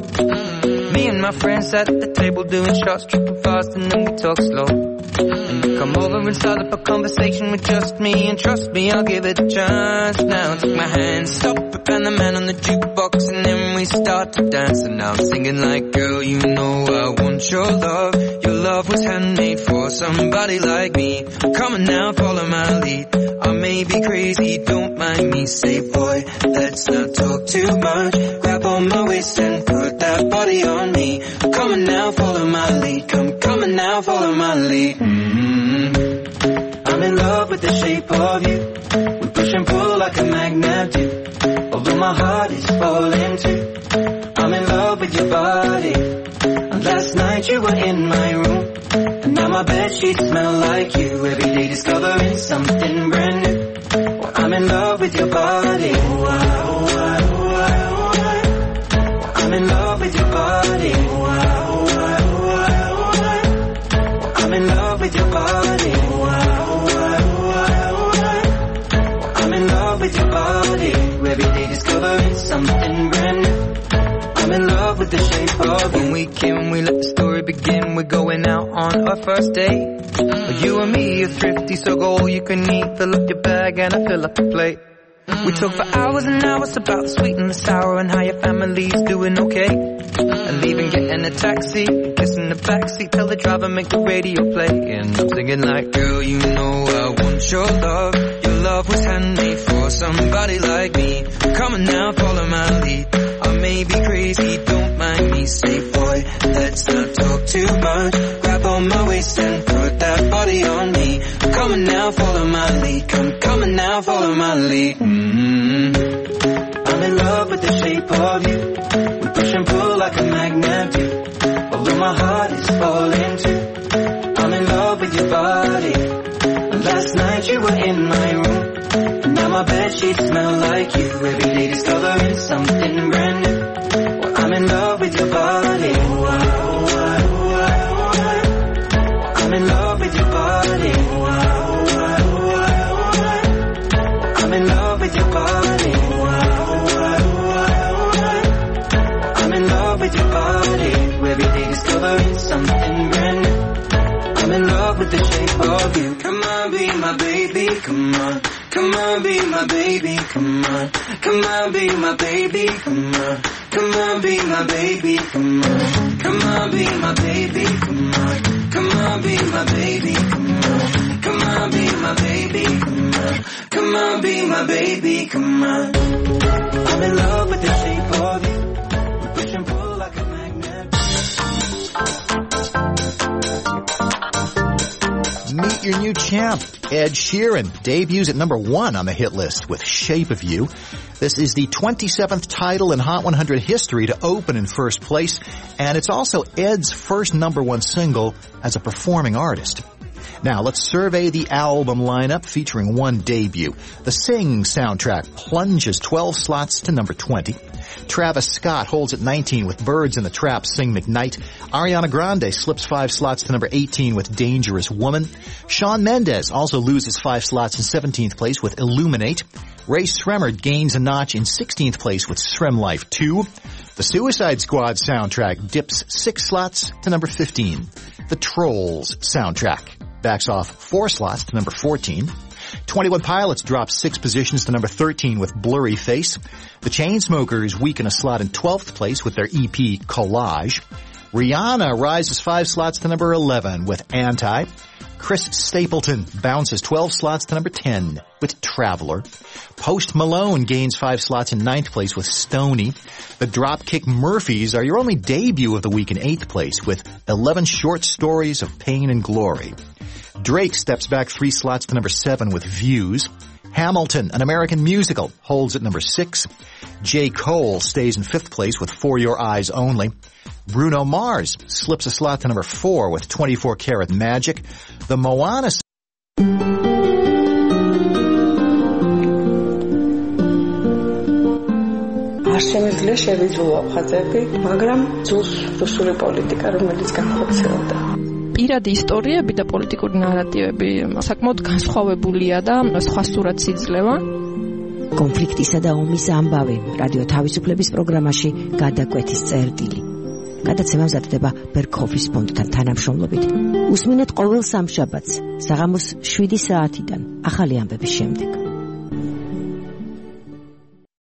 Me and my friends at the table doing shots, tripping fast, and then we talk slow. And you come over and start up a conversation with just me, and trust me, I'll give it a chance. Now take my hand, stop it, and the man on the jukebox, and then we start to dance. And now I'm singing like, girl, you know I want your love. Your love was handmade for somebody like me. Come on now, follow my lead. I may be crazy, don't mind me. Say, boy, let's not talk too much. Grab on my waist and put that body on me. Come on now, follow my lead. Come, come on now, follow my lead. Mm-hmm. I'm in love with the shape of you. We push and pull like a magnet do. Although my heart is falling too. I'm in love with your body. And last night you were in my room. And now my bedsheets smell like you. Every day discovering something brand new. Well, I'm in love with your body. Oh, I, oh, I, oh, I, oh, I. Well, I'm in love with your body. Oh, I, oh, I, oh, I, oh, I. Well, I'm in love with your body. Oh, I, oh, I, oh, I, oh, I. Well, I'm in love with your body. Every day discovering something brand new. I'm in love with the shape of you. When we came, we let the story begin. We're going out on our first date. You and me are thrifty, so go all you can eat. Fill up your bag and I fill up the plate. We talk for hours and hours about the sweet and the sour and how your family's doing okay. And leaving, getting a taxi, kissing the backseat, tell the driver make the radio play. And I'm singing like, girl, you know I want your love. Your love was handmade for somebody like me. Come on now, follow my lead. I may be crazy, don't mind me. Say, boy, let's not talk too much. Grab on my waist and put that body on me. Come on now, follow my lead. Come, come on now, follow my lead. Mm-hmm. I'm in love with the shape of you. We push and pull like a magnet do. Although my heart is falling too. I'm in love with your body. And last night you were in my room. And now my bedsheets smell like you. Every day discovering something brand new. Well, I'm in love with your body. I'm in love with your body. I'm in love with your body. I'm in love with your body. Every day discovering something brand new. I'm in love with the shape of you. Come on, be my baby, come on. Come on, be my baby, come on. Come on, be my baby, come on. Come on, be my baby, come on. Come on, be my baby, come on. Come on, be my baby, come on. Come on, be my baby, come on. Come on, be my baby, come on. I'm in love with the shape of you. We push and pull like a magnet. Meet your new champ, Ed Sheeran, debuts at number one on the hit list with Shape of You. This is the twenty-seventh title in Hot one hundred history to open in first place, and it's also Ed's first number one single as a performing artist. Now, let's survey the album lineup featuring one debut. The Sing soundtrack plunges twelve slots to number twenty. Travis Scott holds at nineteen with Birds in the Trap, Sing McKnight. Ariana Grande slips five slots to number eighteen with Dangerous Woman. Shawn Mendes also loses five slots in seventeenth place with Illuminate. Ray Sremmer gains a notch in sixteenth place with Srem Life two. The Suicide Squad soundtrack dips six slots to number fifteen. The Trolls soundtrack backs off four slots to number fourteen. twenty-one Pilots drops six positions to number thirteen with Blurry Face. The Chainsmokers weaken a slot in twelfth place with their E P Collage. Rihanna rises five slots to number eleven with Anti. Chris Stapleton bounces twelve slots to number ten with Traveler. Post Malone gains five slots in ninth place with Stoney. The Dropkick Murphys are your only debut of the week in eighth place with eleven Short Stories of Pain and Glory. Drake steps back three slots to number seven with Views. Hamilton, an American Musical, holds at number six. J. Cole stays in fifth place with For Your Eyes Only. Bruno Mars slips a slot to number four with twenty-four karat Magic. The Moana არ შემიძლია შევიძულო ხაზები, მაგრამ ძულს რუსული პოლიტიკა, რომელიც განხორციელდა. პირადი ისტორიები და პოლიტიკური ნარატივები საკმაოდ განსხვავებულია და სხვა სურათს იძლევა. კონფლიქტისა და ომის ამბავი რადიო თავისუფლების პროგრამაში გადაკვეთის წერტილი. გადაცემა მზადდება ბერქოფის ფონდთან თანამშრომლობით. უსმინეთ ყოველ სამშაბათს საღამოს შვიდი საათიდან ახალი ამბების შემდეგ.